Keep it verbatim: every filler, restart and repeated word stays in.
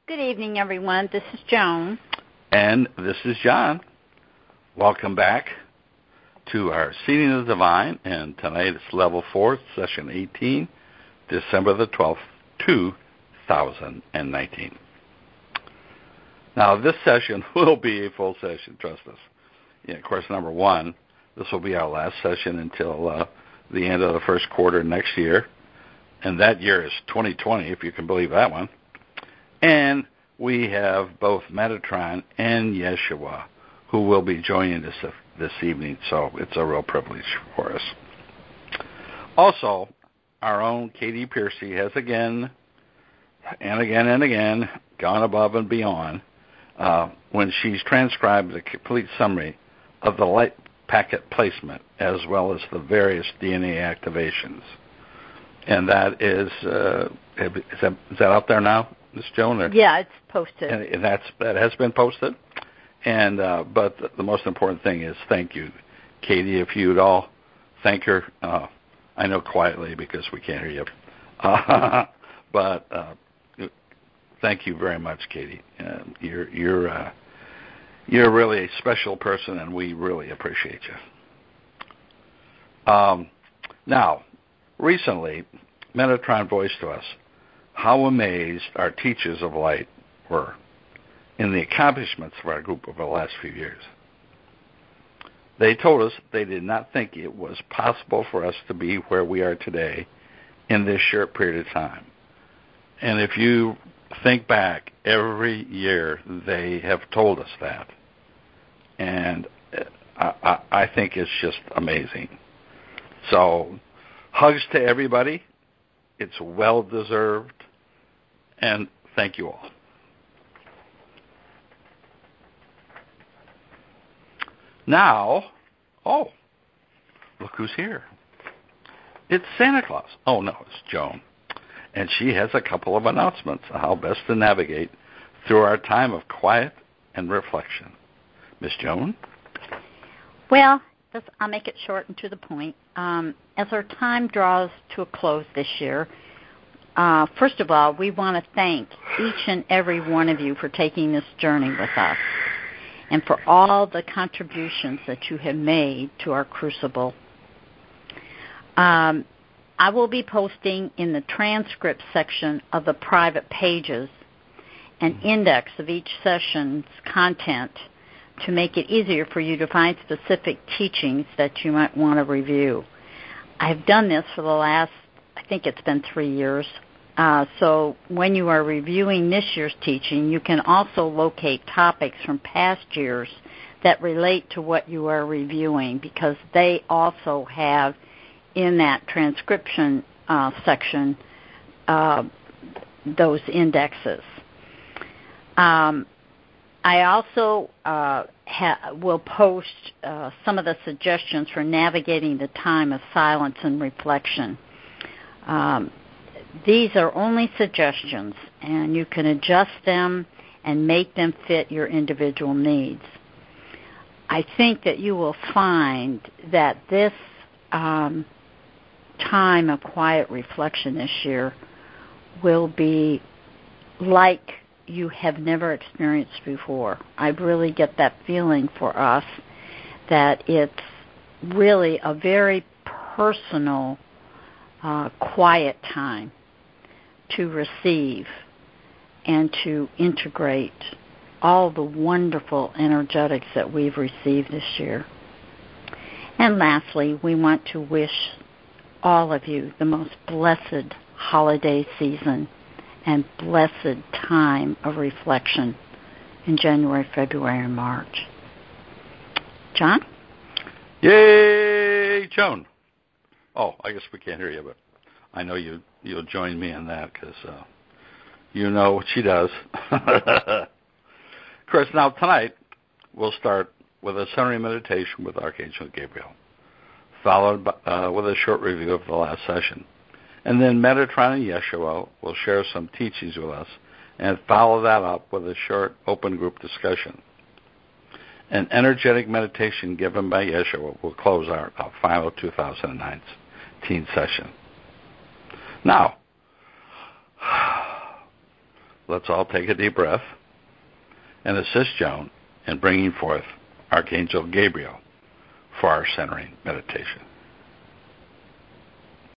Good evening, everyone. This is Joan. And this is John. Welcome back to our Seeding of the Divine, and tonight it's Level four, Session eighteen, December the twelfth, two thousand nineteen. Now, this session will be a full session, trust us. Yeah, of course, number one, this will be our last session until uh, the end of the first quarter next year, and that year is twenty twenty, if you can believe that one. And we have both Metatron and Yeshua who will be joining us this evening, so it's a real privilege for us. Also, our own Katie Piercy has again and again and again gone above and beyond uh, when she's transcribed the complete summary of the light packet placement as well as the various D N A activations. And that is, uh, is, that, is that out there now, Miss Joan? Or? Yeah, it's posted. And that's, that has been posted. And uh, but the most important thing is thank you, Katie. If you'd all thank her, uh, I know quietly because we can't hear you. Uh, but uh, thank you very much, Katie. Uh, you're you're uh, you're really a special person, and we really appreciate you. Um, now, recently, Metatron voiced to us how amazed our teachers of light were in the accomplishments of our group over the last few years. They told us they did not think it was possible for us to be where we are today in this short period of time. And if you think back, every year they have told us that. And I, I, I think it's just amazing. So, hugs to everybody. It's well-deserved. And thank you all. Now, oh, look who's here. It's Santa Claus. Oh, no, it's Joan. And she has a couple of announcements on how best to navigate through our time of quiet and reflection. Miss Joan? Well, I'll make it short and to the point. Um, as our time draws to a close this year, uh, first of all, we want to thank each and every one of you for taking this journey with us, and for all the contributions that you have made to our crucible. Um, I will be posting in the transcript section of the private pages an index of each session's content to make it easier for you to find specific teachings that you might want to review. I've done this for the last, I think it's been three years. Uh, so when you are reviewing this year's teaching, you can also locate topics from past years that relate to what you are reviewing, because they also have in that transcription uh, section uh, those indexes. Um, I also uh, ha- will post uh, some of the suggestions for navigating the time of silence and reflection. Um, These are only suggestions, and you can adjust them and make them fit your individual needs. I think that you will find that this um, time of quiet reflection this year will be like you have never experienced before. I really get that feeling for us that it's really a very personal, uh, quiet time to receive and to integrate all the wonderful energetics that we've received this year. And lastly, we want to wish all of you the most blessed holiday season and blessed time of reflection in January, February, and March. John? Yay, Joan. Oh, I guess we can't hear you, but I know you, you'll join me in that because uh, you know what she does. Chris, now tonight we'll start with a summary meditation with Archangel Gabriel, followed by, uh, with a short review of the last session. And then Metatron and Yeshua will share some teachings with us and follow that up with a short open group discussion. An energetic meditation given by Yeshua will close our, our final two thousand nineteen session. Now, let's all take a deep breath and assist Joan in bringing forth Archangel Gabriel for our centering meditation.